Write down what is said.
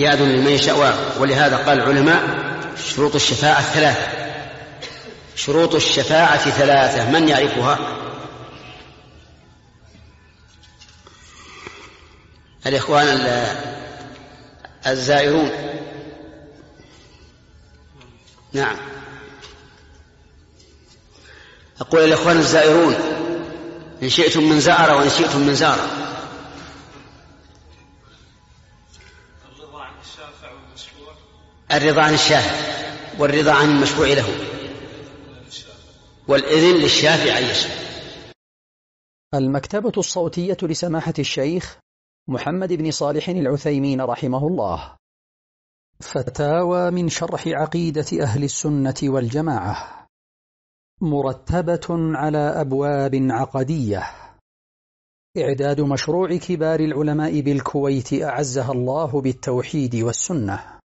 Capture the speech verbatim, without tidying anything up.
يأذن لمن يشاء. ولهذا قال العلماء شروط الشفاعة ثلاثة. شروط الشفاعة ثلاثة، من يعرفها؟ الإخوان الزائرون. نعم، أقول الإخوان الزائرون إن شئتم من زار وإن شئتم من زار. الرضا عن الشافع والمشفوع، الرضا عن الشافع والرضا عن المشفوع له، والإذن للشافع أن يشفع. المكتبة الصوتية لسماحة الشيخ محمد بن صالح العثيمين رحمه الله. فتاوى من شرح عقيدة أهل السنة والجماعة، مرتبة على أبواب عقدية. إعداد مشروع كبار العلماء بالكويت أعزها الله بالتوحيد والسنة.